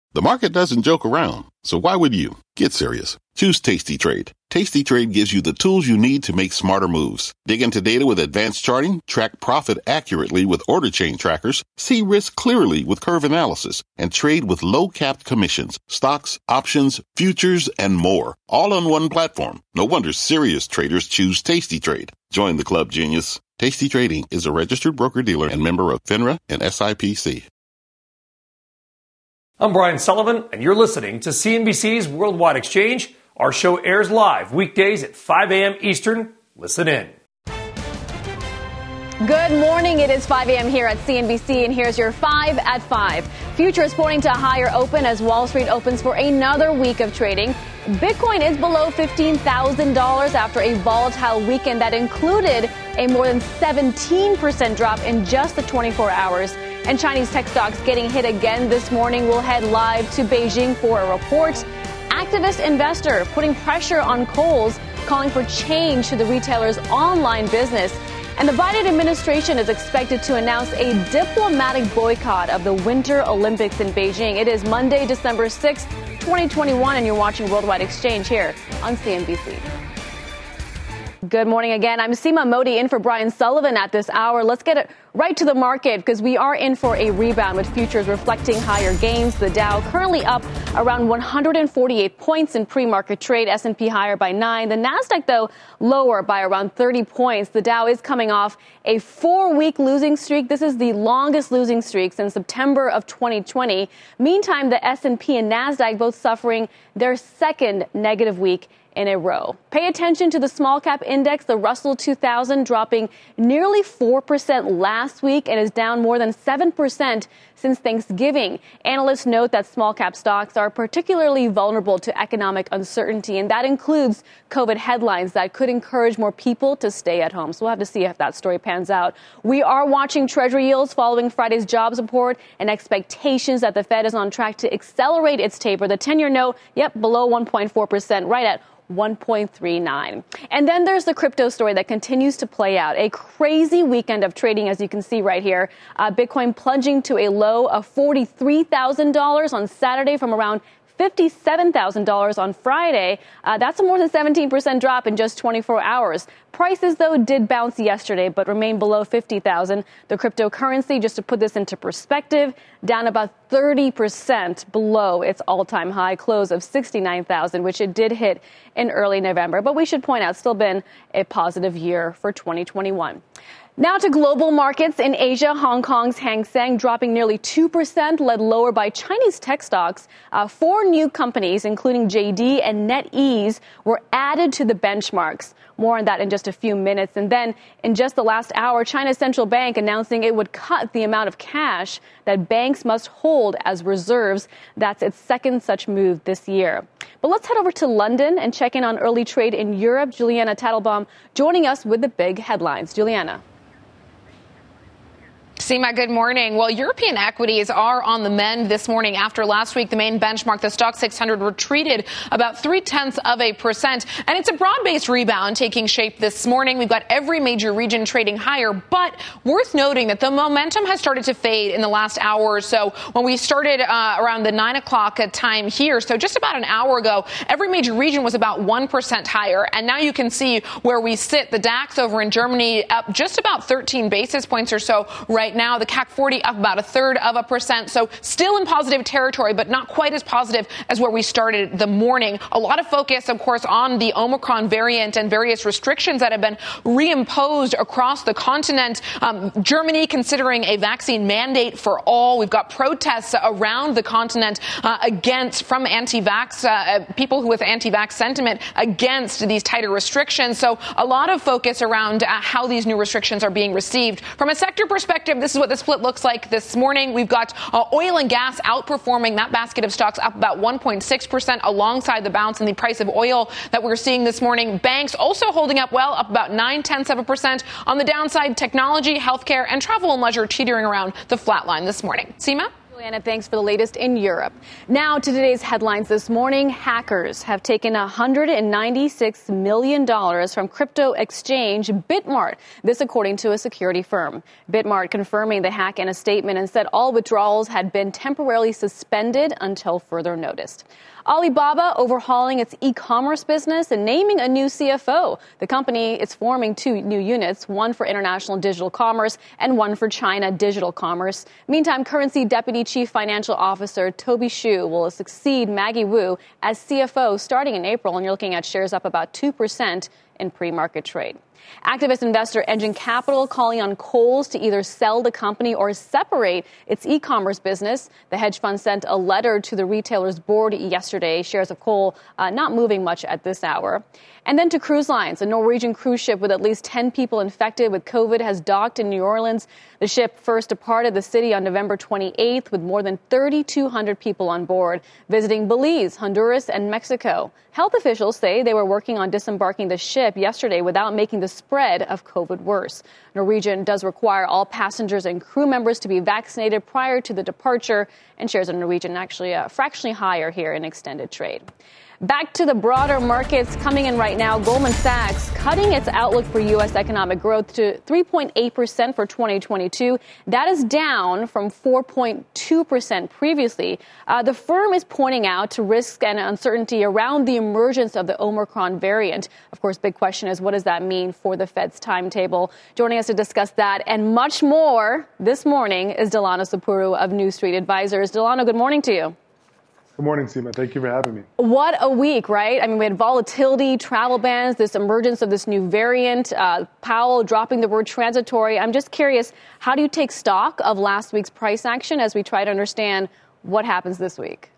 The market doesn't joke around, so why would you? Get serious. Choose Tasty Trade. Tasty Trade gives you the tools you need to make smarter moves. Dig into data with advanced charting, track profit accurately with order chain trackers, see risk clearly with curve analysis, and trade with low-capped commissions, stocks, options, futures, and more. All on one platform. No wonder serious traders choose Tasty Trade. Join the club, genius. Tasty Trading is a registered broker-dealer and member of FINRA and SIPC. I'm Brian Sullivan, and you're listening to CNBC's Worldwide Exchange. Our show airs live weekdays at 5 a.m. Eastern. Listen in. Good morning. It is 5 a.m. here at CNBC, and here's your 5 at 5. Futures pointing to a higher open as Wall Street opens for another week of trading. Bitcoin is below $15,000 after a volatile weekend that included a more than 17% drop in just the 24 hours. And Chinese tech stocks getting hit again this morning. We'll head live to Beijing for a report. Activist investor putting pressure on Kohl's, calling for change to the retailer's online business. And the Biden administration is expected to announce a diplomatic boycott of the Winter Olympics in Beijing. It is Monday, December 6th, 2021, and you're watching Worldwide Exchange here on CNBC. Good morning again. I'm Seema Modi in for Brian Sullivan at this hour. Let's get it right to the market because we are in for a rebound with futures reflecting higher gains. The Dow currently up around 148 points in pre-market trade. S&P higher by 9. The Nasdaq, though, lower by around 30 points. The Dow is coming off a 4-week losing streak. This is the longest losing streak since September of 2020. Meantime, the S&P and Nasdaq both suffering their second negative week in a row. Pay attention to the small cap index, the Russell 2000, dropping nearly 4% last week and is down more than 7% since Thanksgiving. Analysts note that small cap stocks are particularly vulnerable to economic uncertainty, and that includes COVID headlines that could encourage more people to stay at home. So we'll have to see if that story pans out. We are watching Treasury yields following Friday's jobs report and expectations that the Fed is on track to accelerate its taper. The 10-year note, below 1.4%, right at 1.39. And then there's the crypto story that continues to play out. A crazy weekend of trading, as you can see right here. Bitcoin plunging to a low of $43,000 on Saturday from around $57,000 on Friday. That's a more than 17% drop in just 24 hours. Prices, though, did bounce yesterday, but remain below $50,000. The cryptocurrency, just to put this into perspective, down about 30% below its all-time high close of $69,000, which it did hit in early November. But we should point out, still been a positive year for 2021. Now to global markets. In Asia, Hong Kong's Hang Seng dropping nearly 2%, led lower by Chinese tech stocks. 4 new companies, including JD and NetEase, were added to the benchmarks. More on that in just a few minutes. And then in just the last hour, China's central bank announcing it would cut the amount of cash that banks must hold as reserves. That's its second such move this year. But let's head over to London and check in on early trade in Europe. Juliana Tattlebaum joining us with the big headlines. Juliana. Seema, good morning. Well, European equities are on the mend this morning after last week. The main benchmark, the Stoxx 600, retreated about 0.3%. And it's a broad-based rebound taking shape this morning. We've got every major region trading higher. But worth noting that the momentum has started to fade in the last hour or so. When we started around the 9 o'clock time here, so just about an hour ago, every major region was about 1% higher. And now you can see where we sit. The DAX over in Germany up just about 13 basis points or so right now. The CAC 40 up about 0.33%. So still in positive territory, but not quite as positive as where we started the morning. A lot of focus, of course, on the Omicron variant and various restrictions that have been reimposed across the continent. Germany considering a vaccine mandate for all. We've got protests around the continent from anti-vax, people who with anti-vax sentiment against these tighter restrictions. So a lot of focus around how these new restrictions are being received. From a sector perspective, this is what the split looks like this morning. We've got oil and gas outperforming that basket of stocks up about 1.6% alongside the bounce in the price of oil that we're seeing this morning. Banks also holding up well, up about 0.9%. On the downside, technology, healthcare, and travel and leisure teetering around the flat line this morning. Seema? Anna, thanks for the latest in Europe. Now to today's headlines this morning. Hackers have taken $196 million from crypto exchange Bitmart. This according to a security firm. Bitmart confirming the hack in a statement and said all withdrawals had been temporarily suspended until further notice. Alibaba overhauling its e-commerce business and naming a new CFO. The company is forming two new units, one for international digital commerce and one for China digital commerce. Meantime, Currency Deputy Chief Financial Officer Toby Xu will succeed Maggie Wu as CFO starting in April, and you're looking at shares up about 2% in pre-market trade. Activist investor Engine Capital calling on Kohl's to either sell the company or separate its e-commerce business. The hedge fund sent a letter to the retailer's board yesterday. Shares of Kohl not moving much at this hour. And then to cruise lines. A Norwegian cruise ship with at least 10 people infected with COVID has docked in New Orleans. The ship first departed the city on November 28th with more than 3,200 people on board, visiting Belize, Honduras, and Mexico. Health officials say they were working on disembarking the ship yesterday without making the spread of COVID worse. Norwegian does require all passengers and crew members to be vaccinated prior to the departure, and shares of Norwegian actually fractionally higher here in extended trade. Back to the broader markets coming in right now. Goldman Sachs cutting its outlook for U.S. economic growth to 3.8% for 2022. That is down from 4.2% previously. The firm is pointing out to risk and uncertainty around the emergence of the Omicron variant. Of course, big question is what does that mean for the Fed's timetable? Joining us to discuss that and much more this morning is Delano Sapuru of New Street Advisors. Delano, good morning to you. Good morning, Seema. Thank you for having me. What a week, right? I mean, we had volatility, travel bans, this emergence of this new variant, Powell dropping the word transitory. I'm just curious, how do you take stock of last week's price action as we try to understand what happens this week?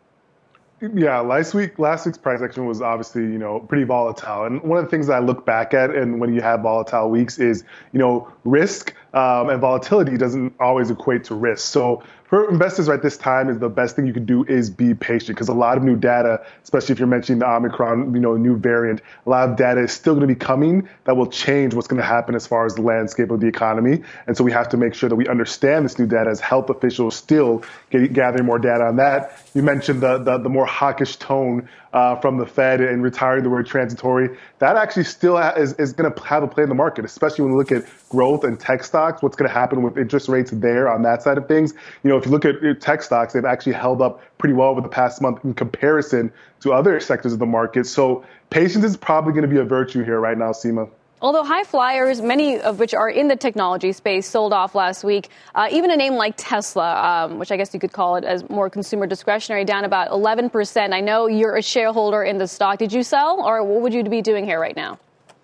Yeah, last week's price action was obviously, pretty volatile. And one of the things that I look back at, and when you have volatile weeks, is, risk and volatility doesn't always equate to risk. So for investors right this time, is the best thing you can do is be patient, because a lot of new data, especially if you're mentioning the Omicron, new variant, a lot of data is still going to be coming that will change what's going to happen as far as the landscape of the economy. And so we have to make sure that we understand this new data as health officials still gathering more data on that. You mentioned the more hawkish tone from the Fed and retiring the word transitory. That actually still is going to have a play in the market, especially when we look at growth and tech stocks, what's going to happen with interest rates there on that side of things. If you look at tech stocks, they've actually held up pretty well over the past month in comparison to other sectors of the market. So patience is probably going to be a virtue here right now, Seema. Although high flyers, many of which are in the technology space, sold off last week. Even a name like Tesla, which I guess you could call it as more consumer discretionary, down about 11%. I know you're a shareholder in the stock. Did you sell, or what would you be doing here right now?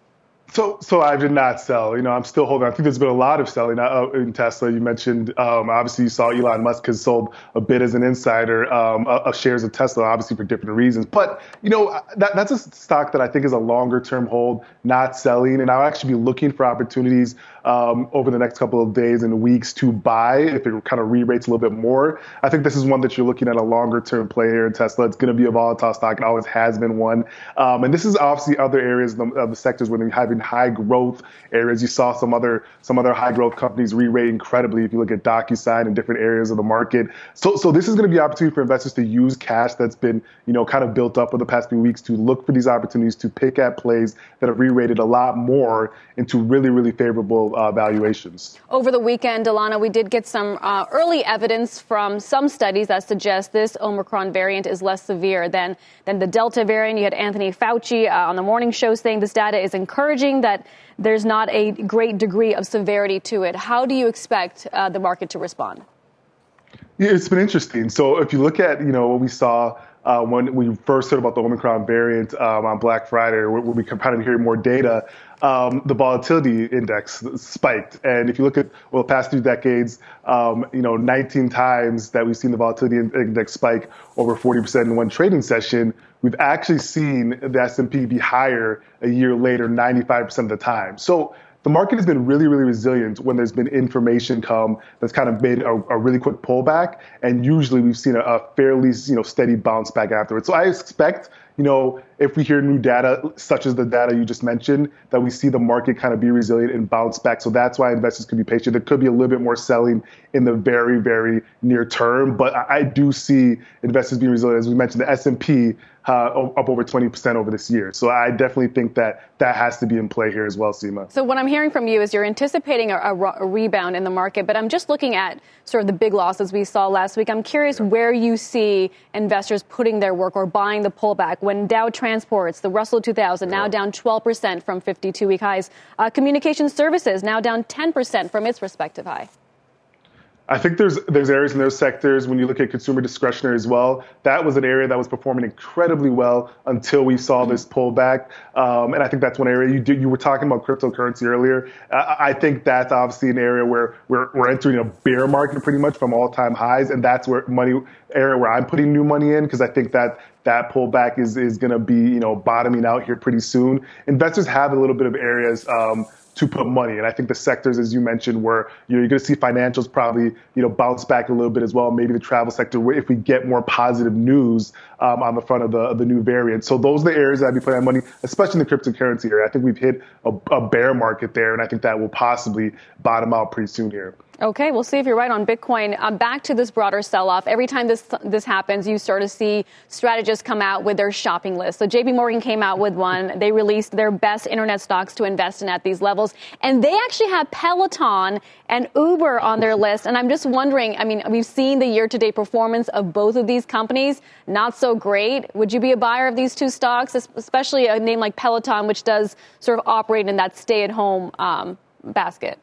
So I did not sell. I'm still holding. I think there's been a lot of selling in Tesla. You mentioned, obviously, you saw Elon Musk has sold a bit as an insider of shares of Tesla, obviously for different reasons. But, that's a stock that I think is a longer term hold, not selling. And I'll actually be looking for opportunities over the next couple of days and weeks to buy if it kind of re-rates a little bit more. I think this is one that you're looking at a longer term play here in Tesla. It's going to be a volatile stock. It always has been one. And this is obviously other areas of the sectors where they're having high growth areas. You saw some other high growth companies re-rate incredibly if you look at DocuSign and different areas of the market. So this is going to be an opportunity for investors to use cash that's been, kind of built up over the past few weeks to look for these opportunities to pick at plays that have re-rated a lot more into really, really favorable valuations. Over the weekend, Delano, we did get some early evidence from some studies that suggest this Omicron variant is less severe than the Delta variant. You had Anthony Fauci on the morning show saying this data is encouraging, that there's not a great degree of severity to it. How do you expect the market to respond? Yeah, it's been interesting. So if you look at, what we saw when we first heard about the Omicron variant on Black Friday, when we kind of hear more data, the volatility index spiked. And if you look at the past 2 decades, 19 times that we've seen the volatility index spike over 40% in one trading session, we've actually seen the S&P be higher a year later 95% of the time. So the market has been really, really resilient when there's been information come that's kind of made a really quick pullback. And usually we've seen a fairly, steady bounce back afterwards. So I expect, if we hear new data, such as the data you just mentioned, that we see the market kind of be resilient and bounce back. So that's why investors could be patient. There could be a little bit more selling in the very, very near term. But I do see investors being resilient. As we mentioned, the S&P up over 20% over this year. So I definitely think that has to be in play here as well, Seema. So what I'm hearing from you is you're anticipating a rebound in the market, but I'm just looking at sort of the big losses we saw last week. I'm curious where you see investors putting their work or buying the pullback when Dow Transports, the Russell 2000, now down 12% from 52-week highs. Communication services now down 10% from its respective high. I think there's areas in those sectors, when you look at consumer discretionary as well, that was an area that was performing incredibly well until we saw this pullback. And I think that's one area you were talking about cryptocurrency earlier. I think that's obviously an area where we're entering a bear market pretty much from all-time highs. And that's where I'm putting new money in, because I think that pullback is going to be, bottoming out here pretty soon. Investors have a little bit of areas to put money. And I think the sectors, as you mentioned, where you're going to see financials probably, bounce back a little bit as well. Maybe the travel sector, if we get more positive news on the front of the new variant. So those are the areas that I'd be putting money, especially in the cryptocurrency area. I think we've hit a bear market there, and I think that will possibly bottom out pretty soon here. Okay, we'll see if you're right on Bitcoin. Back to this broader sell-off. Every time this happens, you start to see strategists come out with their shopping list. So JP Morgan came out with one. They released their best internet stocks to invest in at these levels. And they actually have Peloton and Uber on their list. And I'm just wondering, we've seen the year-to-date performance of both of these companies. Not so great. Would you be a buyer of these two stocks, especially a name like Peloton, which does sort of operate in that stay-at-home basket?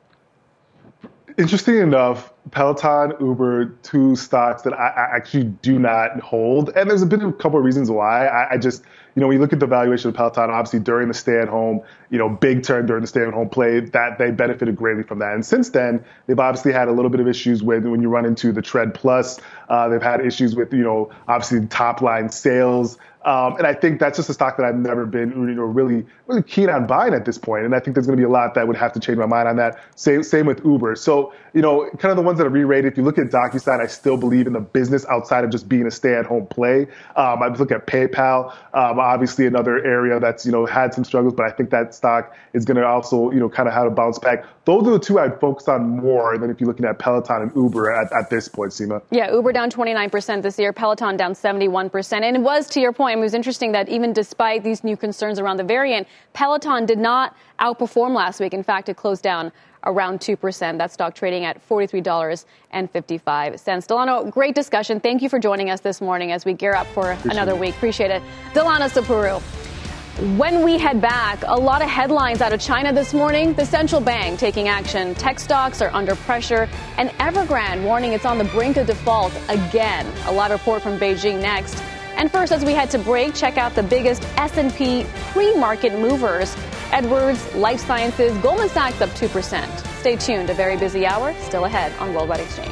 Interesting enough, Peloton, Uber, two stocks that I actually do not hold. And there's a couple of reasons why. I just, when you look at the valuation of Peloton, obviously during the stay-at-home, big turn during the stay-at-home play, that they benefited greatly from that. And since then, they've obviously had a little bit of issues with when you run into the Tread Plus. They've had issues with, obviously top-line sales. And I think that's just a stock that I've never been, really keen on buying at this point. And I think there's going to be a lot that would have to change my mind on that. Same with Uber. So, kind of the ones that are re-rated. If you look at DocuSign, I still believe in the business outside of just being a stay-at-home play. I look at PayPal, obviously another area that's, had some struggles, but I think that stock is going to also, kind of have a bounce back. Those are the two I'd focus on more than if you're looking at Peloton and Uber at this point, Seema. Yeah, Uber down 29% this year, Peloton down 71%. And it was, to your point, it was interesting that even despite these new concerns around the variant, Peloton did not outperform last week. In fact, it closed down around 2%. That stock trading at $43.55. Delano, great discussion. Thank you for joining us this morning as we gear up for another week. Appreciate it. Delano Sapuru. When we head back, a lot of headlines out of China this morning. The central bank taking action. Tech stocks are under pressure. And Evergrande warning it's on the brink of default again. A live report from Beijing next. And first, as we head to break, check out the biggest S&P pre-market movers. Edwards, Life Sciences, Goldman Sachs up 2%. Stay tuned. A very busy hour still ahead on Worldwide Exchange.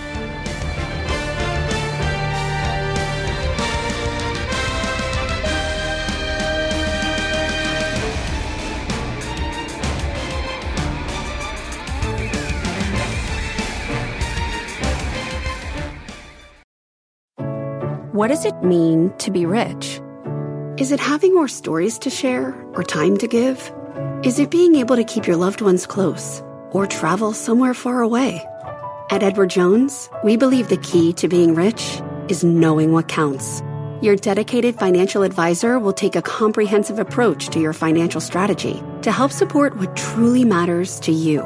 What does it mean to be rich? Is it having more stories to share or time to give? Is it being able to keep your loved ones close or travel somewhere far away? At Edward Jones, we believe the key to being rich is knowing what counts. Your dedicated financial advisor will take a comprehensive approach to your financial strategy to help support what truly matters to you.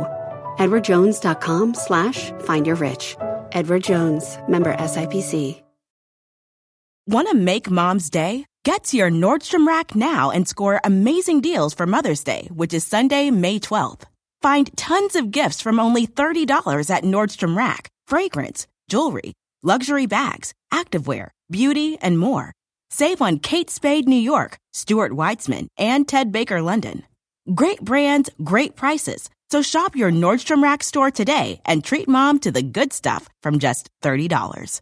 EdwardJones.com/findyourrich. Edward Jones, member SIPC. Want to make Mom's day? Get to your Nordstrom Rack now and score amazing deals for Mother's Day, which is Sunday, May 12th. Find tons of gifts from only $30 at Nordstrom Rack. Fragrance, jewelry, luxury bags, activewear, beauty, and more. Save on Kate Spade New York, Stuart Weitzman, and Ted Baker London. Great brands, great prices. So shop your Nordstrom Rack store today and treat Mom to the good stuff from just $30.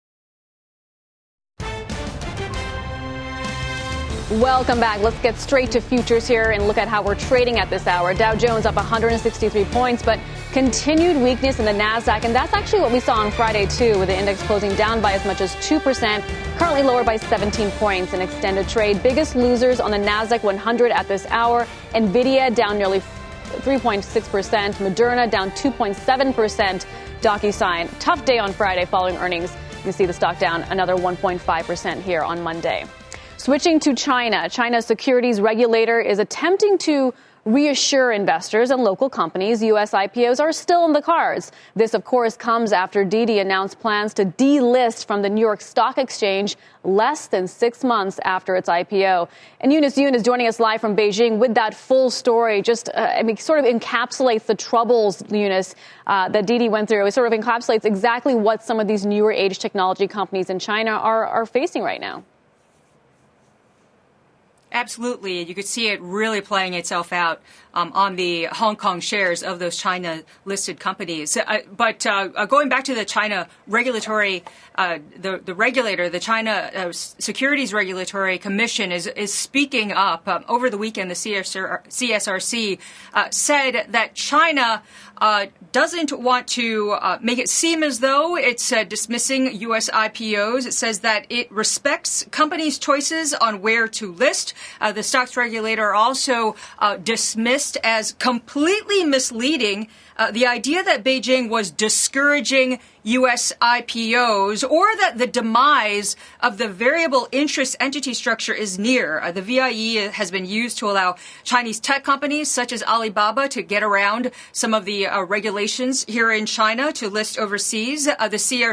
Welcome back. Let's get straight to futures here and look at how we're trading at this hour. Dow Jones up 163 points, but continued weakness in the NASDAQ. And that's actually what we saw on Friday, too, with the index closing down by as much as 2%. currently lower by 17 points in extended trade. Biggest losers on the Nasdaq 100 at this hour. Nvidia down nearly 3.6%. Moderna down 2.7%. DocuSign, tough day on Friday following earnings. You can see the stock down another 1.5% here on Monday. Switching to China, China's securities regulator is attempting to reassure investors and local companies U.S. IPOs are still in the cards. This, of course, comes after Didi announced plans to delist from the New York Stock Exchange less than 6 months after its IPO. And Eunice Yoon is joining us live from Beijing with that full story. Just, sort of encapsulates the troubles, Eunice, that Didi went through. It sort of encapsulates exactly what some of these newer age technology companies in China are facing right now. Absolutely. You could see it really playing itself out on the Hong Kong shares of those China-listed companies. But going back to the China regulatory, the regulator, the China Securities Regulatory Commission is speaking up. Over the weekend, the CSRC said that China doesn't want to make it seem as though it's dismissing U.S. IPOs. It says that it respects companies' choices on where to list. The stocks regulator also dismissed as completely misleading the idea that Beijing was discouraging U.S. IPOs or that the demise of the variable interest entity structure is near. The VIE has been used to allow Chinese tech companies such as Alibaba to get around some of the regulations here in China to list overseas. The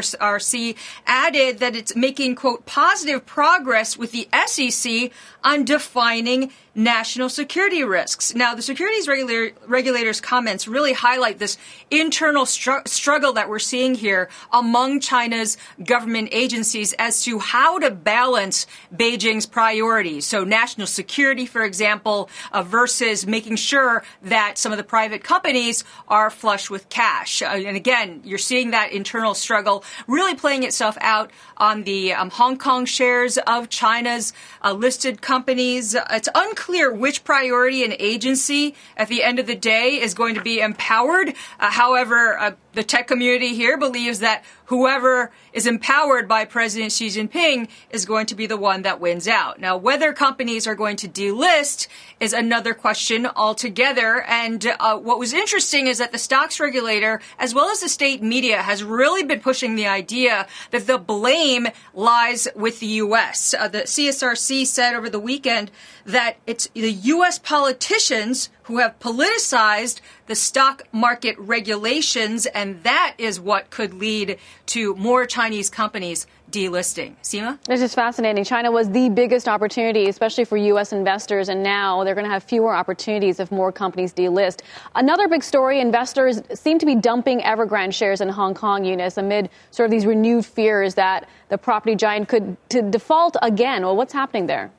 CSRC added that it's making, quote, positive progress with the SEC on defining national security risks. Now, the securities regulators' comments really highlight this internal struggle that we're seeing here among China's government agencies as to how to balance Beijing's priorities. So national security, for example, versus making sure that some of the private companies are flush with cash. And again, you're seeing that internal struggle really playing itself out on the Hong Kong shares of China's listed companies. It's unclear which priority and agency at the end of the day is going to be empowered. However, the tech community here believes that whoever is empowered by President Xi Jinping is going to be the one that wins out. Now, whether companies are going to delist is another question altogether. And what was interesting is that the stocks regulator, as well as the state media, has really been pushing the idea that the blame lies with the U.S. The CSRC said over the weekend that it's the U.S. politicians who have politicized the stock market regulations, and that is what could lead to more Chinese companies delisting. Seema? This is fascinating. China was the biggest opportunity, especially for U.S. investors, and now they're going to have fewer opportunities if more companies delist. Another big story, investors seem to be dumping Evergrande shares in Hong Kong, Eunice, amid sort of these renewed fears that the property giant could default again. Well, what's happening there?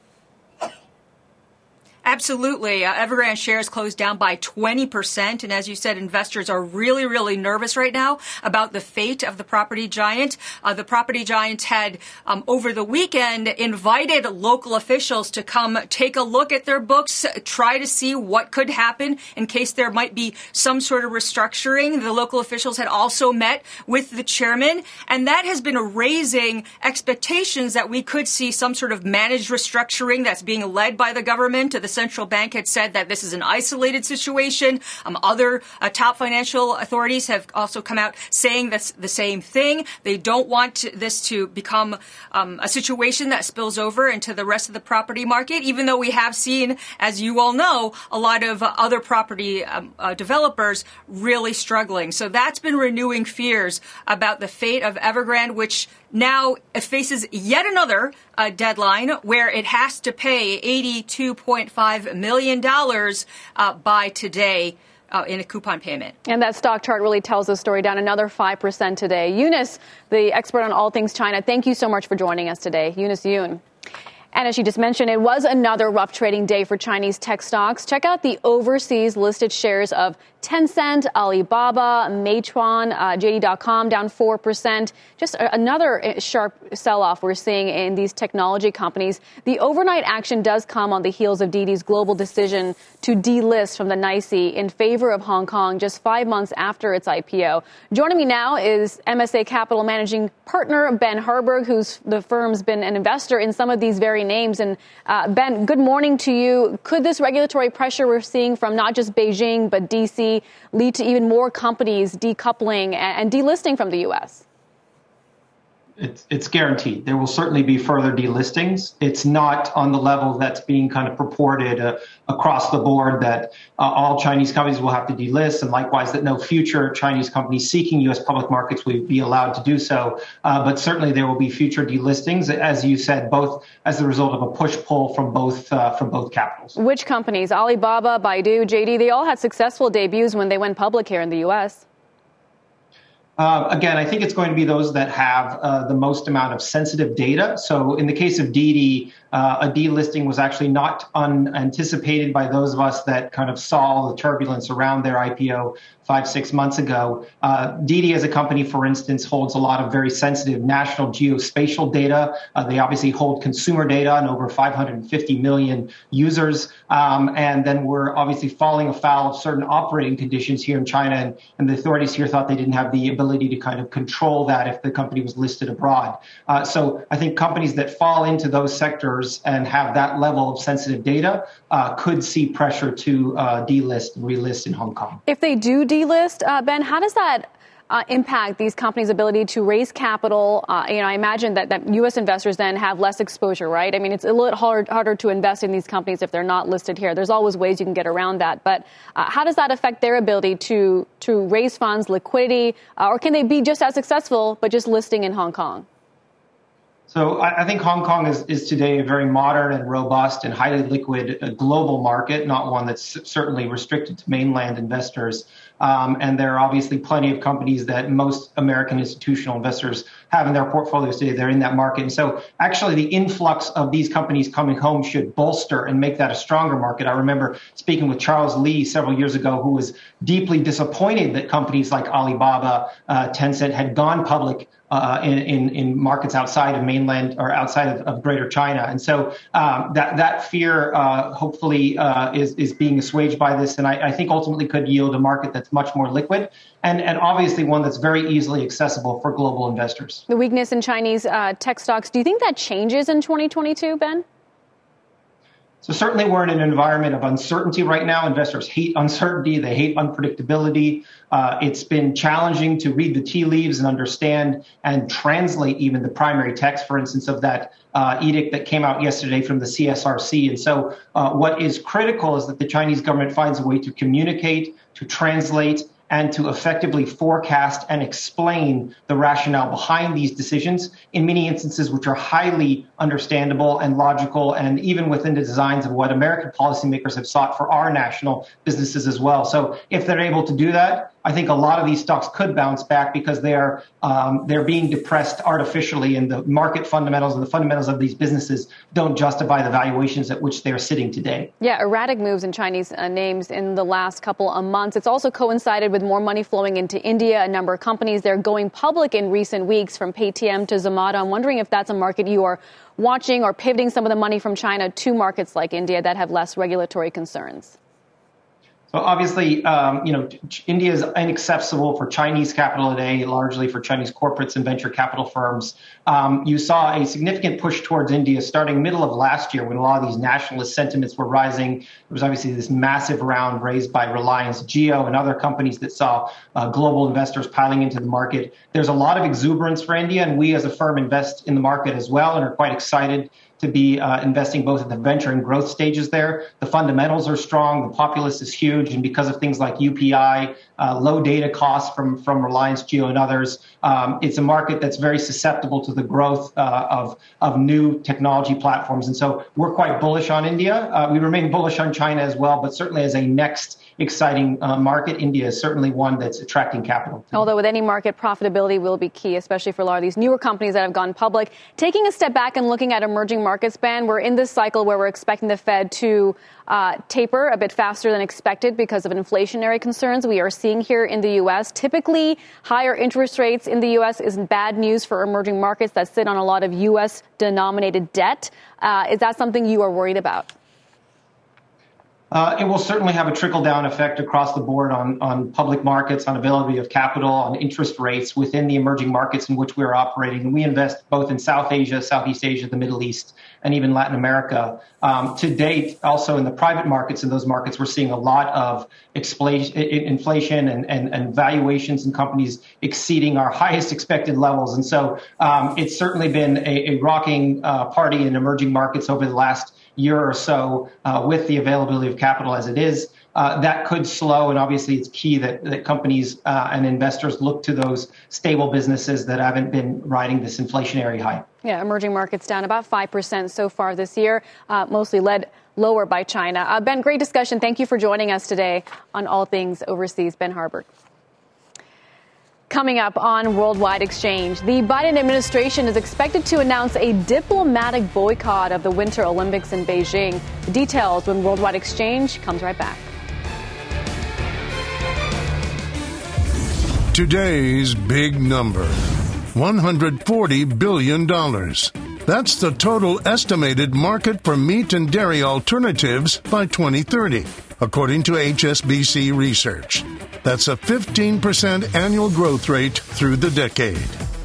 Absolutely. Evergrande shares closed down by 20%. And as you said, investors are really, really nervous right now about the fate of the property giant. The property giant had, over the weekend, invited local officials to come take a look at their books, try to see what could happen in case there might be some sort of restructuring. The local officials had also met with the chairman, and that has been raising expectations that we could see some sort of managed restructuring that's being led by the government. The central bank had said that this is an isolated situation. Other top financial authorities have also come out saying that's the same thing. They don't want this to become a situation that spills over into the rest of the property market, even though we have seen, as you all know, a lot of other property developers really struggling. So that's been renewing fears about the fate of Evergrande, which now faces yet another deadline where it has to pay $82.5 million by today in a coupon payment. And that stock chart really tells the story, down another 5% today. Eunice, the expert on all things China, thank you so much for joining us today. Eunice Yoon. And as she just mentioned, it was another rough trading day for Chinese tech stocks. Check out the overseas listed shares of Tencent, Alibaba, Meituan, JD.com down 4%. Just another sharp sell-off we're seeing in these technology companies. The overnight action does come on the heels of Didi's global decision to delist from the NYSE in favor of Hong Kong just 5 months after its IPO. Joining me now is MSA Capital Managing Partner Ben Harburg, who's the firm's been an investor in some of these very names. And Ben, good morning to you. Could this regulatory pressure we're seeing from not just Beijing but DC lead to even more companies decoupling and delisting from the U.S.? It's guaranteed. There will certainly be further delistings. It's not on the level that's being kind of purported across the board that all Chinese companies will have to delist, and likewise that no future Chinese companies seeking U.S. public markets will be allowed to do so. But certainly there will be future delistings, as you said, both as the result of a push-pull from both capitals. Which companies? Alibaba, Baidu, JD, they all had successful debuts when they went public here in the U.S. Again, I think it's going to be those that have the most amount of sensitive data. So in the case of Didi, a delisting was actually not unanticipated by those of us that kind of saw the turbulence around their IPO 5-6 months ago. Didi as a company, for instance, holds a lot of very sensitive national geospatial data. They obviously hold consumer data on over 550 million users. And then we're obviously falling afoul of certain operating conditions here in China. And the authorities here thought they didn't have the ability to kind of control that if the company was listed abroad. So I think companies that fall into those sectors and have that level of sensitive data could see pressure to delist and relist in Hong Kong. If they do delist, Ben, how does that impact these companies' ability to raise capital? I imagine that U.S. investors then have less exposure, right? I mean, it's a little harder to invest in these companies if they're not listed here. There's always ways you can get around that. But how does that affect their ability to raise funds, liquidity, or can they be just as successful but just listing in Hong Kong? So I think Hong Kong is today a very modern and robust and highly liquid global market, not one that's certainly restricted to mainland investors. And there are obviously plenty of companies that most American institutional investors have in their portfolios today. They're in that market. And so actually the influx of these companies coming home should bolster and make that a stronger market. I remember speaking with Charles Lee several years ago, who was deeply disappointed that companies like Alibaba, Tencent had gone public in markets outside of mainland or outside of Greater China. And so that fear hopefully is being assuaged by this. And I think ultimately could yield a market that's much more liquid and obviously one that's very easily accessible for global investors. The weakness in Chinese tech stocks, do you think that changes in 2022, Ben? So certainly we're in an environment of uncertainty right now. Investors hate uncertainty. They hate unpredictability. It's been challenging to read the tea leaves and understand and translate even the primary text, for instance, of that edict that came out yesterday from the CSRC. And so what is critical is that the Chinese government finds a way to communicate, to translate, and to effectively forecast and explain the rationale behind these decisions in many instances which are highly understandable and logical and even within the designs of what American policymakers have sought for our national businesses as well. So if they're able to do that, I think a lot of these stocks could bounce back because they're being depressed artificially, and the market fundamentals and the fundamentals of these businesses don't justify the valuations at which they're sitting today. Yeah, erratic moves in Chinese names in the last couple of months. It's also coincided with more money flowing into India. A number of companies there going public in recent weeks, from Paytm to Zomato. I'm wondering if that's a market you are watching, or pivoting some of the money from China to markets like India that have less regulatory concerns. So obviously, India is inaccessible for Chinese capital today, largely for Chinese corporates and venture capital firms. You saw a significant push towards India starting middle of last year when a lot of these nationalist sentiments were rising. There was obviously this massive round raised by Reliance Jio and other companies that saw global investors piling into the market. There's a lot of exuberance for India, and we as a firm invest in the market as well and are quite excited to be investing both at the venture and growth stages there. The fundamentals are strong. The populace is huge. And because of things like UPI low data costs from Reliance Jio and others. It's a market that's very susceptible to the growth of new technology platforms. And so we're quite bullish on India. We remain bullish on China as well, but certainly as a next exciting market, India is certainly one that's attracting capital. Although with any market, profitability will be key, especially for a lot of these newer companies that have gone public. Taking a step back and looking at emerging markets, Ben, we're in this cycle where we're expecting the Fed to taper a bit faster than expected because of inflationary concerns we are seeing here in the U.S. Typically, higher interest rates in the U.S. isn't bad news for emerging markets that sit on a lot of U.S.-denominated debt. Is that something you are worried about? It will certainly have a trickle-down effect across the board on public markets, on availability of capital, on interest rates within the emerging markets in which we are operating. And we invest both in South Asia, Southeast Asia, the Middle East, and even Latin America. To date, also in the private markets, in those markets, we're seeing a lot of inflation and valuations in companies exceeding our highest expected levels. And so it's certainly been a rocking party in emerging markets over the last year or so with the availability of capital as it is. That could slow, and obviously it's key that companies and investors look to those stable businesses that haven't been riding this inflationary high. Yeah, emerging markets down about 5% so far this year, mostly led lower by China. Ben, great discussion. Thank you for joining us today on All Things Overseas. Ben Harbert. Coming up on Worldwide Exchange, the Biden administration is expected to announce a diplomatic boycott of the Winter Olympics in Beijing. The details when Worldwide Exchange comes right back. Today's big number, $140 billion. That's the total estimated market for meat and dairy alternatives by 2030, according to HSBC Research. That's a 15% annual growth rate through the decade.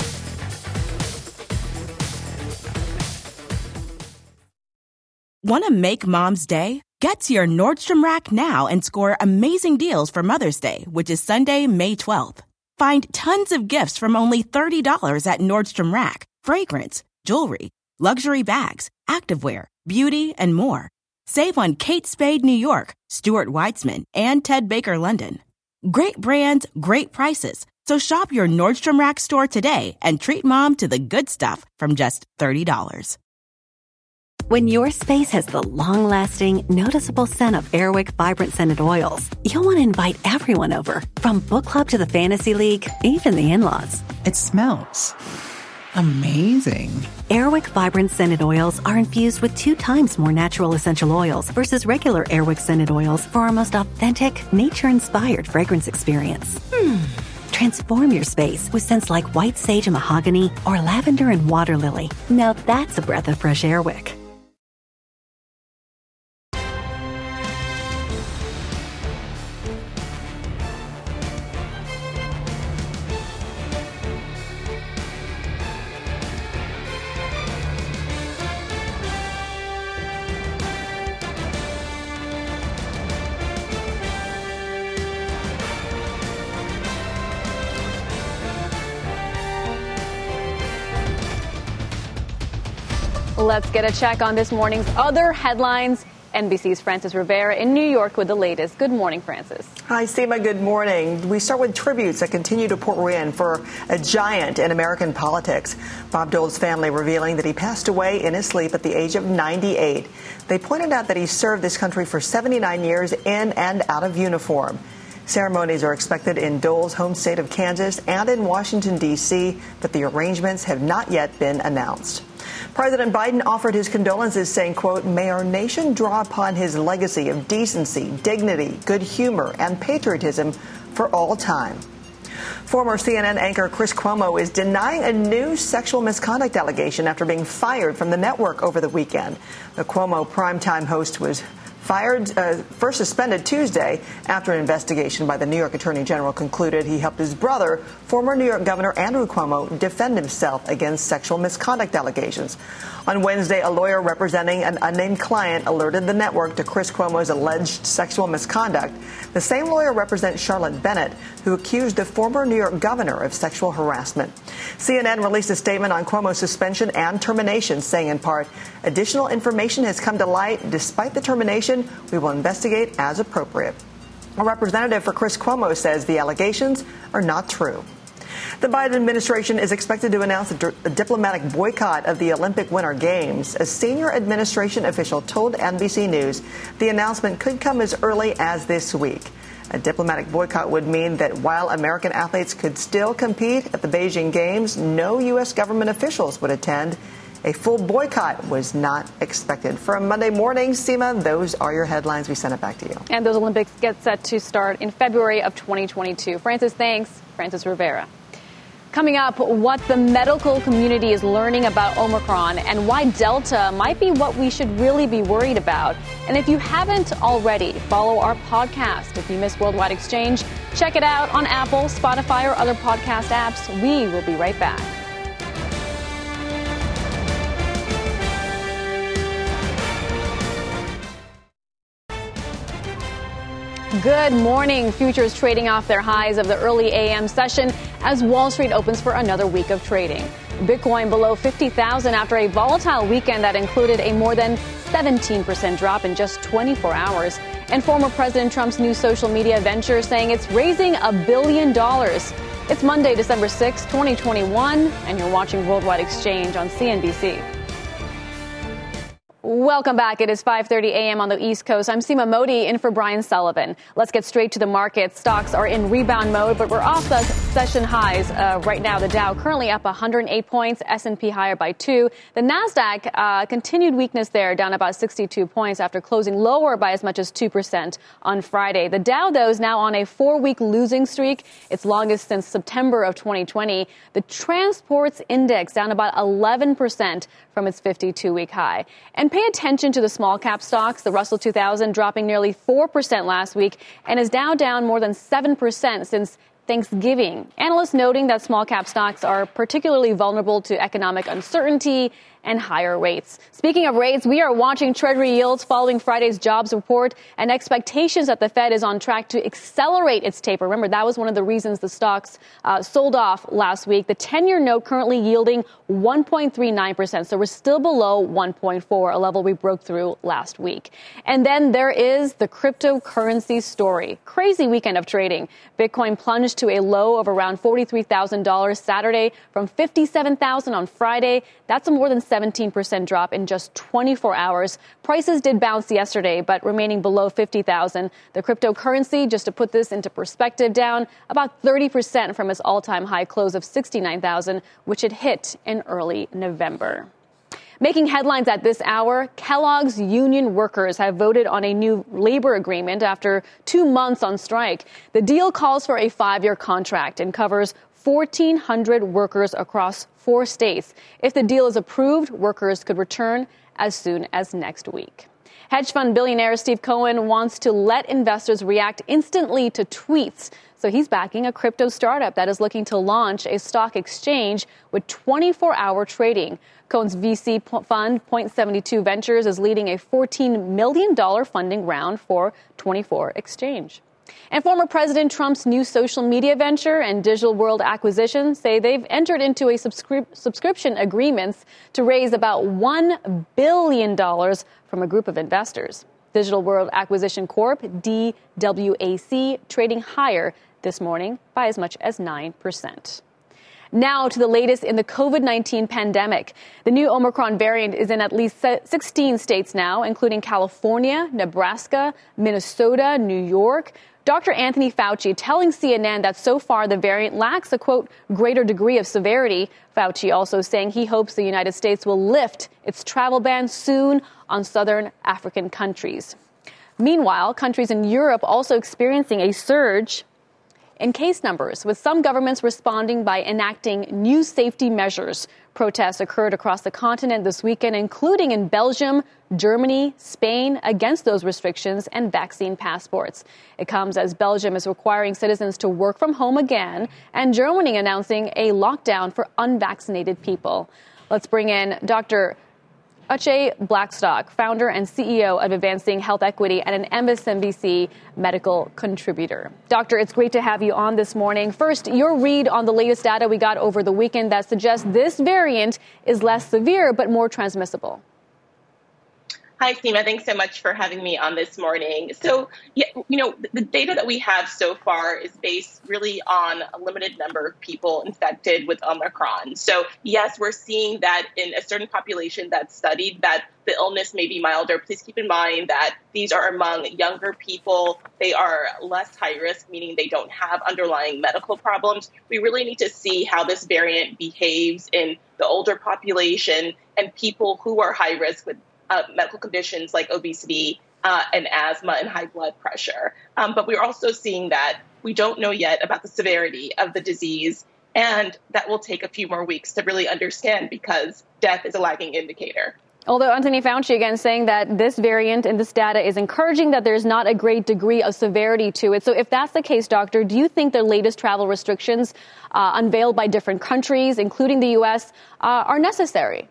Want to make Mom's Day? Get to your Nordstrom Rack now and score amazing deals for Mother's Day, which is Sunday, May 12th. Find tons of gifts from only $30 at Nordstrom Rack. Fragrance, jewelry, luxury bags, activewear, beauty, and more. Save on Kate Spade New York, Stuart Weitzman, and Ted Baker London. Great brands, great prices. So shop your Nordstrom Rack store today and treat Mom to the good stuff from just $30. When your space has the long-lasting, noticeable scent of Airwick Vibrant Scented Oils, you'll want to invite everyone over, from book club to the fantasy league, even the in-laws. It smells amazing. Airwick Vibrant Scented Oils are infused with 2 times more natural essential oils versus regular Airwick Scented Oils for our most authentic, nature-inspired fragrance experience. Transform your space with scents like white sage and mahogany or lavender and water lily. Now that's a breath of fresh Airwick. Let's get a check on this morning's other headlines. NBC's Frances Rivera in New York with the latest. Good morning, Frances. Hi, Seema. Good morning. We start with tributes that continue to pour in for a giant in American politics. Bob Dole's family revealing that he passed away in his sleep at the age of 98. They pointed out that he served this country for 79 years in and out of uniform. Ceremonies are expected in Dole's home state of Kansas and in Washington, D.C., but the arrangements have not yet been announced. President Biden offered his condolences, saying, quote, "May our nation draw upon his legacy of decency, dignity, good humor, and patriotism for all time." Former CNN anchor Chris Cuomo is denying a new sexual misconduct allegation after being fired from the network over the weekend. The Cuomo primetime host was first suspended Tuesday after an investigation by the New York Attorney General concluded he helped his brother, former New York Governor Andrew Cuomo, defend himself against sexual misconduct allegations. On Wednesday, a lawyer representing an unnamed client alerted the network to Chris Cuomo's alleged sexual misconduct. The same lawyer represents Charlotte Bennett, who accused the former New York governor of sexual harassment. CNN released a statement on Cuomo's suspension and termination, saying in part, "Additional information has come to light. Despite the termination, we will investigate as appropriate." A representative for Chris Cuomo says the allegations are not true. The Biden administration is expected to announce a diplomatic boycott of the Olympic Winter Games. A senior administration official told NBC News the announcement could come as early as this week. A diplomatic boycott would mean that while American athletes could still compete at the Beijing Games, no U.S. government officials would attend. A full boycott was not expected. For a Monday morning, Seema, those are your headlines. We send it back to you. And those Olympics get set to start in February of 2022. Francis, thanks. Francis Rivera. Coming up, what the medical community is learning about Omicron and why Delta might be what we should really be worried about. And if you haven't already, follow our podcast. If you missed Worldwide Exchange, check it out on Apple, Spotify, or other podcast apps. We will be right back. Good morning. Futures trading off their highs of the early AM session as Wall Street opens for another week of trading. Bitcoin below 50,000 after a volatile weekend that included a more than 17% drop in just 24 hours. And former President Trump's new social media venture saying it's raising $1 billion. It's Monday, December 6, 2021, and you're watching Worldwide Exchange on CNBC. Welcome back. It is 5:30 a.m. on the East Coast. I'm Seema Modi in for Brian Sullivan. Let's get straight to the markets. Stocks are in rebound mode, but we're off the session highs right now. The Dow currently up 108 points, S&P higher by 2. The Nasdaq continued weakness there, down about 62 points after closing lower by as much as 2% on Friday. The Dow, though, is now on a 4-week losing streak, its longest since September of 2020. The Transports Index down about 11% from its 52-week high. And pay attention to the small cap stocks. The Russell 2000 dropping nearly 4% last week and is now down more than 7% since Thanksgiving. Analysts noting that small cap stocks are particularly vulnerable to economic uncertainty and higher rates. Speaking of rates, we are watching Treasury yields following Friday's jobs report and expectations that the Fed is on track to accelerate its taper. Remember, that was one of the reasons the stocks sold off last week. The 10-year note currently yielding 1.39%, so we're still below 1.4, a level we broke through last week. And then there is the cryptocurrency story. Crazy weekend of trading. Bitcoin plunged to a low of around $43,000 Saturday from $57,000 on Friday. That's a more than 17% drop in just 24 hours. Prices did bounce yesterday, but remaining below 50,000. The cryptocurrency, just to put this into perspective, down about 30% from its all-time high close of 69,000, which it hit in early November. Making headlines at this hour, Kellogg's union workers have voted on a new labor agreement after 2 months on strike. The deal calls for a 5-year contract and covers 1,400 workers across 4 states. If the deal is approved, workers could return as soon as next week. Hedge fund billionaire Steve Cohen wants to let investors react instantly to tweets. So he's backing a crypto startup that is looking to launch a stock exchange with 24-hour trading. Cohen's VC fund, Point72 Ventures, is leading a $14 million funding round for 24 Exchange. And former President Trump's new social media venture and Digital World Acquisition say they've entered into a subscription agreements to raise about $1 billion from a group of investors. Digital World Acquisition Corp, DWAC, trading higher this morning by as much as 9%. Now to the latest in the COVID-19 pandemic. The new Omicron variant is in at least 16 states now, including California, Nebraska, Minnesota, New York. Dr. Anthony Fauci telling CNN that so far the variant lacks a, quote, greater degree of severity. Fauci also saying he hopes the United States will lift its travel ban soon on southern African countries. Meanwhile, countries in Europe also experiencing a surge in case numbers, with some governments responding by enacting new safety measures. Protests occurred across the continent this weekend, including in Belgium, Germany, Spain, against those restrictions and vaccine passports. It comes as Belgium is requiring citizens to work from home again, and Germany announcing a lockdown for unvaccinated people. Let's bring in Dr. Uche Blackstock, founder and CEO of Advancing Health Equity and an MSNBC medical contributor. Doctor, it's great to have you on this morning. First, your read on the latest data we got over the weekend that suggests this variant is less severe but more transmissible. Hi, Seema. Thanks so much for having me on this morning. So, the data that we have so far is based really on a limited number of people infected with Omicron. So, yes, we're seeing that in a certain population that's studied that the illness may be milder. Please keep in mind that these are among younger people. They are less high risk, meaning they don't have underlying medical problems. We really need to see how this variant behaves in the older population and people who are high risk with medical conditions like obesity and asthma and high blood pressure. But we're also seeing that we don't know yet about the severity of the disease, and that will take a few more weeks to really understand because death is a lagging indicator. Although Anthony Fauci again saying that this variant and this data is encouraging that there's not a great degree of severity to it. So if that's the case, doctor, do you think the latest travel restrictions unveiled by different countries, including the U.S., are necessary?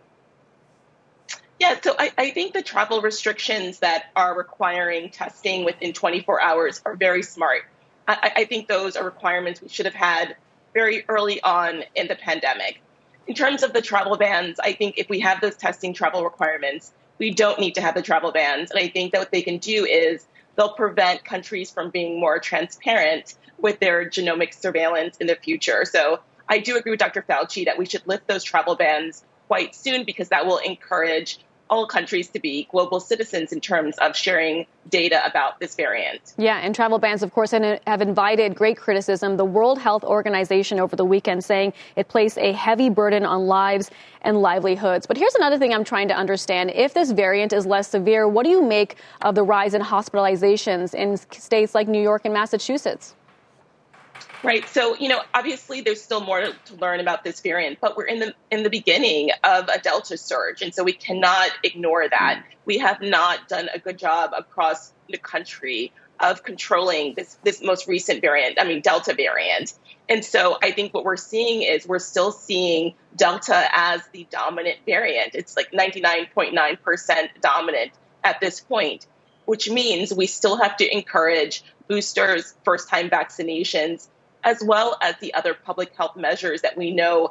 Yeah, so I think the travel restrictions that are requiring testing within 24 hours are very smart. I think those are requirements we should have had very early on in the pandemic. In terms of the travel bans, I think if we have those testing travel requirements, we don't need to have the travel bans. And I think that what they can do is they'll prevent countries from being more transparent with their genomic surveillance in the future. So I do agree with Dr. Fauci that we should lift those travel bans quite soon because that will encourage all countries to be global citizens in terms of sharing data about this variant. Yeah, and travel bans, of course, have invited great criticism. The World Health Organization over the weekend saying it placed a heavy burden on lives and livelihoods. But here's another thing I'm trying to understand. If this variant is less severe, what do you make of the rise in hospitalizations in states like New York and Massachusetts? Right. So, obviously there's still more to learn about this variant, but we're in the beginning of a Delta surge. And so we cannot ignore that. We have not done a good job across the country of controlling this most recent variant, Delta variant. And so I think what we're seeing is we're still seeing Delta as the dominant variant. It's like 99.9% dominant at this point, which means we still have to encourage boosters, first-time vaccinations, as well as the other public health measures that we know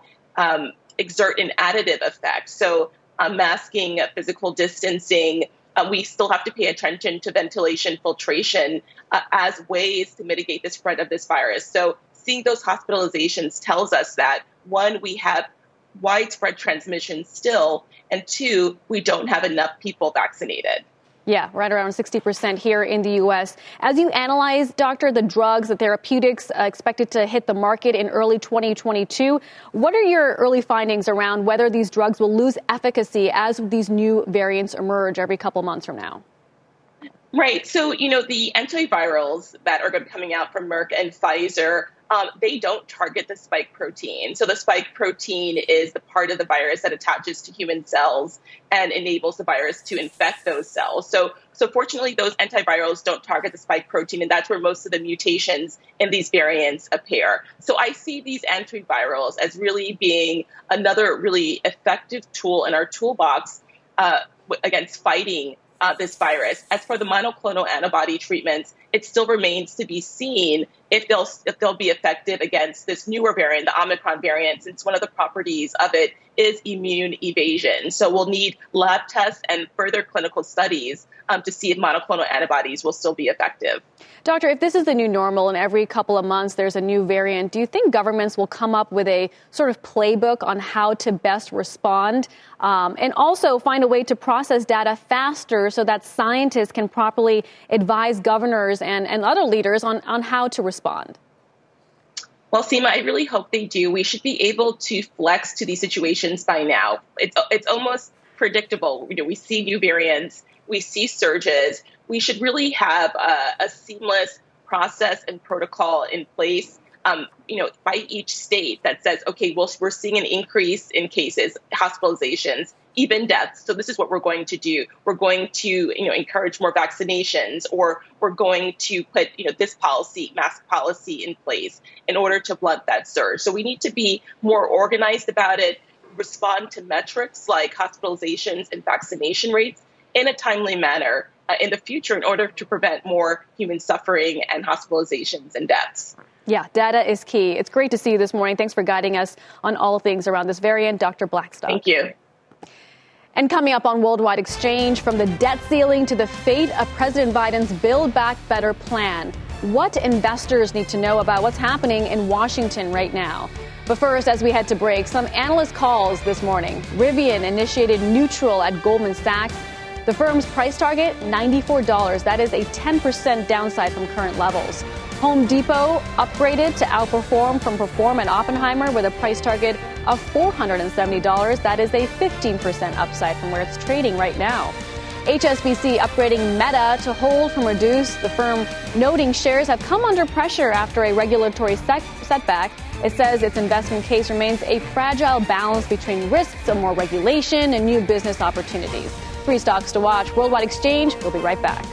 exert an additive effect. So masking, physical distancing, we still have to pay attention to ventilation, filtration as ways to mitigate the spread of this virus. So seeing those hospitalizations tells us that, one, we have widespread transmission still, and two, we don't have enough people vaccinated. Yeah, right around 60% here in the U.S. As you analyze, doctor, the drugs, the therapeutics expected to hit the market in early 2022, what are your early findings around whether these drugs will lose efficacy as these new variants emerge every couple months from now? Right. So, the antivirals that are going to be coming out from Merck and Pfizer, they don't target the spike protein. So the spike protein is the part of the virus that attaches to human cells and enables the virus to infect those cells. So fortunately, those antivirals don't target the spike protein, and that's where most of the mutations in these variants appear. So I see these antivirals as really being another really effective tool in our toolbox against fighting this virus. As for the monoclonal antibody treatments, it still remains to be seen if they'll be effective against this newer variant, the Omicron variant, since one of the properties of it is immune evasion. So we'll need lab tests and further clinical studies to see if monoclonal antibodies will still be effective. Doctor, if this is the new normal and every couple of months there's a new variant, do you think governments will come up with a sort of playbook on how to best respond and also find a way to process data faster so that scientists can properly advise governors and other leaders on how to respond? Well, Seema, I really hope they do. We should be able to flex to these situations by now. It's almost predictable. We see new variants, we see surges. We should really have a seamless process and protocol in place, by each state that says, okay, well, we're seeing an increase in cases, hospitalizations, even deaths. So this is what we're going to do. We're going to, encourage more vaccinations, or we're going to put, this policy, mask policy in place in order to blunt that surge. So we need to be more organized about it, respond to metrics like hospitalizations and vaccination rates in a timely manner in the future in order to prevent more human suffering and hospitalizations and deaths. Yeah, data is key. It's great to see you this morning. Thanks for guiding us on all things around this variant, Dr. Blackstock. Thank you. And coming up on Worldwide Exchange, from the debt ceiling to the fate of President Biden's Build Back Better plan. What investors need to know about what's happening in Washington right now. But first, as we head to break, some analyst calls this morning. Rivian initiated neutral at Goldman Sachs. The firm's price target, $94. That is a 10% downside from current levels. Home Depot upgraded to outperform from Perform and Oppenheimer with a price target of $470. That is a 15% upside from where it's trading right now. HSBC upgrading Meta to hold from reduce. The firm noting shares have come under pressure after a regulatory setback. It says its investment case remains a fragile balance between risks of more regulation and new business opportunities. Free stocks to watch. Worldwide Exchange. We'll be right back.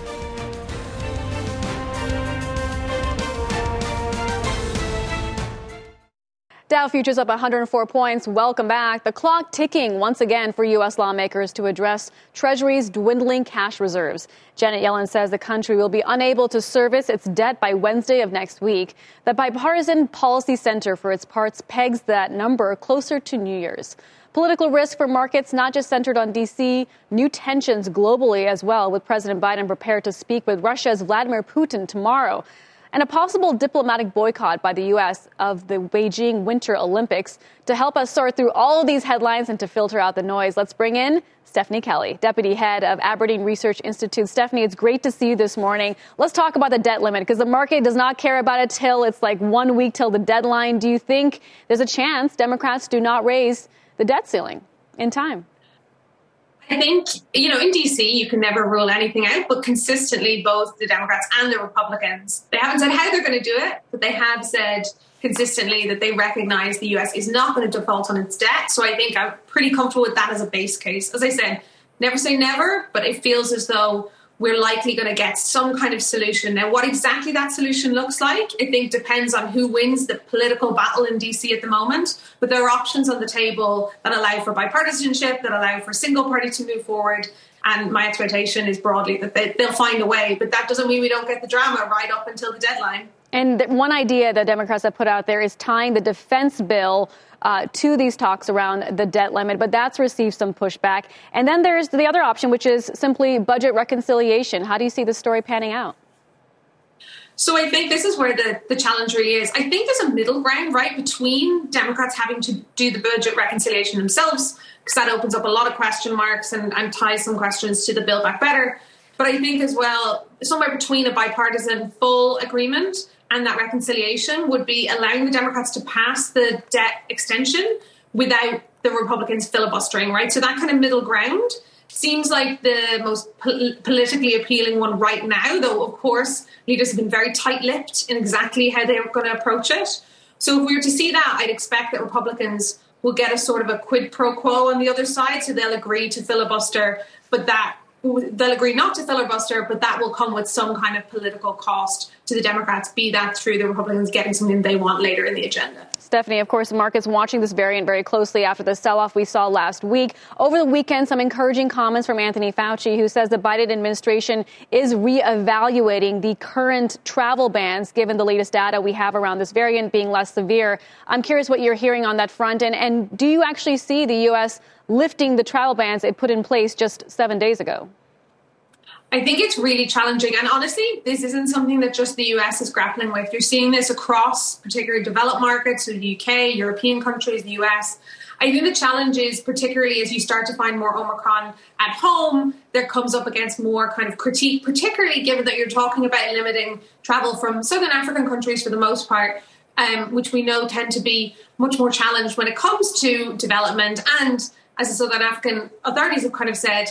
Dow futures up 104 points. Welcome back. The clock ticking once again for U.S. lawmakers to address Treasury's dwindling cash reserves. Janet Yellen says the country will be unable to service its debt by Wednesday of next week. The Bipartisan Policy Center, for its parts, pegs that number closer to New Year's. Political risk for markets not just centered on D.C., new tensions globally as well, with President Biden prepared to speak with Russia's Vladimir Putin tomorrow. And a possible diplomatic boycott by the U.S. of the Beijing Winter Olympics. To help us sort through all of these headlines and to filter out the noise, let's bring in Stephanie Kelly, Deputy Head of Aberdeen Research Institute. Stephanie, it's great to see you this morning. Let's talk about the debt limit, because the market does not care about it till it's like 1 week till the deadline. Do you think there's a chance Democrats do not raise the debt ceiling in time? I think, in D.C., you can never rule anything out, but consistently, both the Democrats and the Republicans, they haven't said how they're going to do it, but they have said consistently that they recognize the U.S. is not going to default on its debt. So I think I'm pretty comfortable with that as a base case. As I said, never say never, but it feels as though we're likely going to get some kind of solution. Now, what exactly that solution looks like, I think depends on who wins the political battle in D.C. at the moment. But there are options on the table that allow for bipartisanship, that allow for single party to move forward. And my expectation is broadly that they'll find a way. But that doesn't mean we don't get the drama right up until the deadline. And one idea that Democrats have put out there is tying the defense bill to these talks around the debt limit, but that's received some pushback. And then there's the other option, which is simply budget reconciliation. How do you see the story panning out? So I think this is where the challenge really is. I think there's a middle ground, right, between Democrats having to do the budget reconciliation themselves, because that opens up a lot of question marks and ties some questions to the Build Back Better. But I think as well, somewhere between a bipartisan full agreement and that reconciliation would be allowing the Democrats to pass the debt extension without the Republicans filibustering, right? So that kind of middle ground seems like the most politically appealing one right now, though, of course, leaders have been very tight-lipped in exactly how they're going to approach it. So if we were to see that, I'd expect that Republicans will get a sort of a quid pro quo on the other side, so they'll agree to filibuster, but they'll agree not to filibuster, but that will come with some kind of political cost to the Democrats, be that through the Republicans getting something they want later in the agenda. Stephanie, of course, the market's watching this variant very closely after the sell-off we saw last week. Over the weekend, some encouraging comments from Anthony Fauci, who says the Biden administration is reevaluating the current travel bans, given the latest data we have around this variant being less severe. I'm curious what you're hearing on that front. And do you actually see the U.S. lifting the travel bans it put in place just 7 days ago? I think it's really challenging. And honestly, this isn't something that just the US is grappling with. You're seeing this across particularly developed markets, so the UK, European countries, the US. I think the challenge is, particularly as you start to find more Omicron at home, there comes up against more kind of critique, particularly given that you're talking about limiting travel from Southern African countries for the most part, which we know tend to be much more challenged when it comes to development. And as the Southern African authorities have kind of said,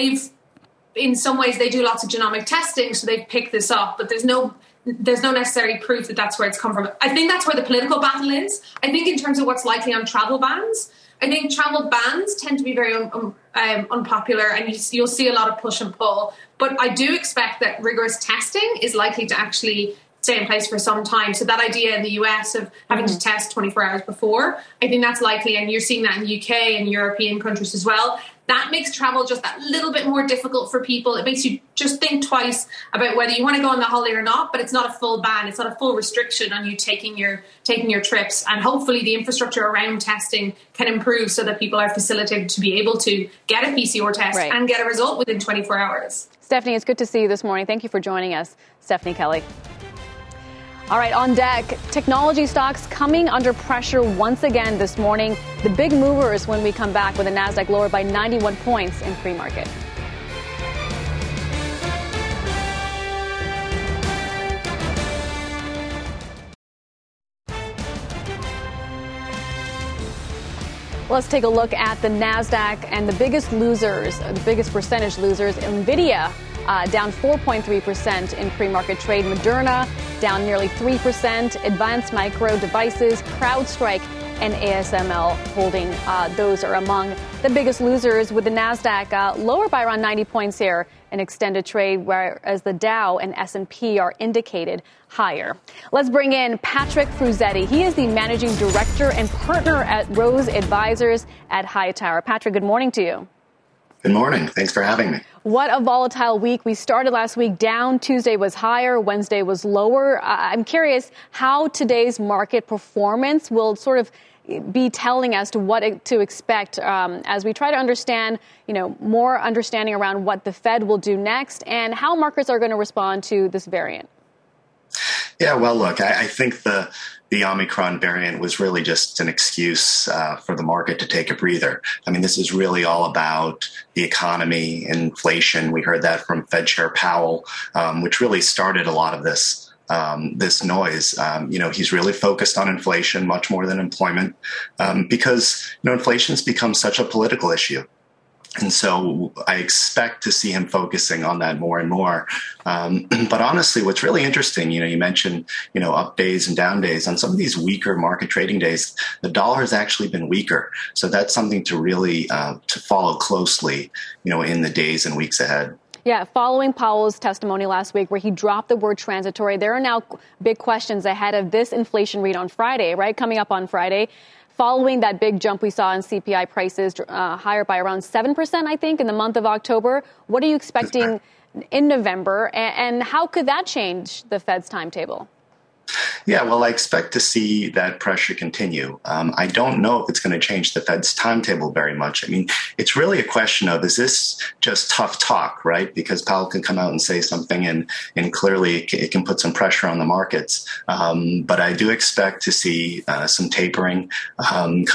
in some ways, they do lots of genomic testing, so they've picked this up, but there's no necessary proof that that's where it's come from. I think that's where the political battle is. I think in terms of what's likely on travel bans, I think travel bans tend to be very unpopular, and you'll see a lot of push and pull. But I do expect that rigorous testing is likely to actually stay in place for some time. So that idea in the US of having to test 24 hours before, I think that's likely, and you're seeing that in the UK and European countries as well. That makes travel just that little bit more difficult for people. It makes you just think twice about whether you want to go on the holiday or not, but it's not a full ban. It's not a full restriction on you taking your trips. And hopefully the infrastructure around testing can improve so that people are facilitated to be able to get a PCR test and get a result within 24 hours. Stephanie, it's good to see you this morning. Thank you for joining us, Stephanie Kelly. All right, on deck, technology stocks coming under pressure once again this morning. The big movers when we come back with the Nasdaq lower by 91 points in pre-market. Let's take a look at the Nasdaq and the biggest losers, the biggest percentage losers. NVIDIA down 4.3% in pre-market trade. Moderna down nearly 3%. Advanced Micro Devices, CrowdStrike, and ASML Holding. Those are among the biggest losers, with the Nasdaq lower by around 90 points here in extended trade, whereas the Dow and S&P are indicated higher. Let's bring in Patrick Fruzetti. He is the managing director and partner at Rose Advisors at Hightower. Patrick, good morning to you. Good morning. Thanks for having me. What a volatile week. We started last week down. Tuesday was higher. Wednesday was lower. I'm curious how today's market performance will sort of be telling as to what to expect as we try to understand, more understanding around what the Fed will do next and how markets are going to respond to this variant. Yeah, well, look, I think the Omicron variant was really just an excuse for the market to take a breather. I mean, this is really all about the economy, inflation. We heard that from Fed Chair Powell, which really started a lot of this noise. He's really focused on inflation much more than employment because, inflation's become such a political issue. And so I expect to see him focusing on that more and more. But honestly, what's really interesting, you mentioned, up days and down days. On some of these weaker market trading days, the dollar has actually been weaker. So that's something to really to follow closely, in the days and weeks ahead. Yeah, following Powell's testimony last week where he dropped the word transitory, there are now big questions ahead of this inflation read on Friday, right? Coming up on Friday. Following that big jump we saw in CPI prices, higher by around 7%, I think, in the month of October. What are you expecting in November? And how could that change the Fed's timetable? Yeah, well, I expect to see that pressure continue. I don't know if it's going to change the Fed's timetable very much. I mean, it's really a question of, is this just tough talk, right? Because Powell can come out and say something and clearly it can put some pressure on the markets. But I do expect to see some tapering come,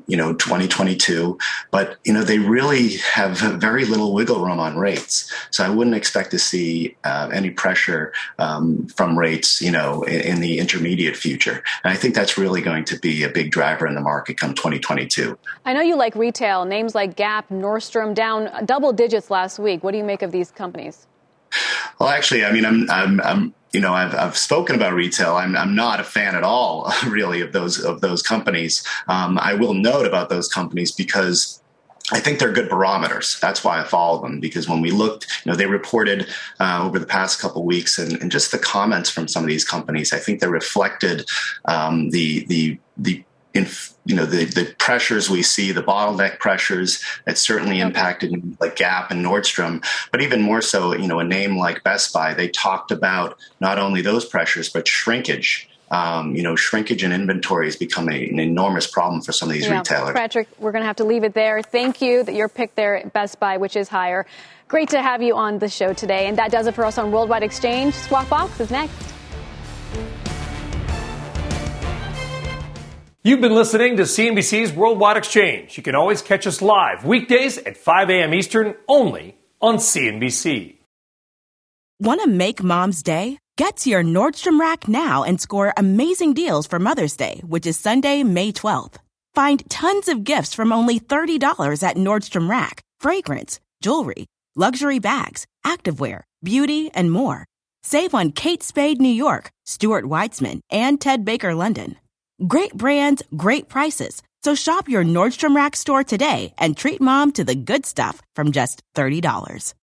2022. But, they really have very little wiggle room on rates. So I wouldn't expect to see any pressure from rates, in the intermediate future. And I think that's really going to be a big driver in the market come 2022. I know you like retail. Names like Gap, Nordstrom down double digits last week. What do you make of these companies? Well, actually, I mean, I've spoken about retail. I'm not a fan at all, really, of those companies. I will note about those companies because I think they're good barometers. That's why I follow them, because when we looked, they reported over the past couple of weeks and just the comments from some of these companies, I think they reflected the pressures we see, the bottleneck pressures that certainly impacted like Gap and Nordstrom, but even more so, a name like Best Buy, they talked about not only those pressures, but shrinkage. Shrinkage in inventory has become an enormous problem for some of these retailers. Patrick, we're going to have to leave it there. Thank you that your pick there at Best Buy, which is higher. Great to have you on the show today. And that does it for us on Worldwide Exchange. Swap Box is next. You've been listening to CNBC's Worldwide Exchange. You can always catch us live weekdays at 5 a.m. Eastern, only on CNBC. Want to make Mom's Day? Get to your Nordstrom Rack now and score amazing deals for Mother's Day, which is Sunday, May 12th. Find tons of gifts from only $30 at Nordstrom Rack. Fragrance, jewelry, luxury bags, activewear, beauty, and more. Save on Kate Spade New York, Stuart Weitzman, and Ted Baker London. Great brands, great prices. So shop your Nordstrom Rack store today and treat Mom to the good stuff from just $30.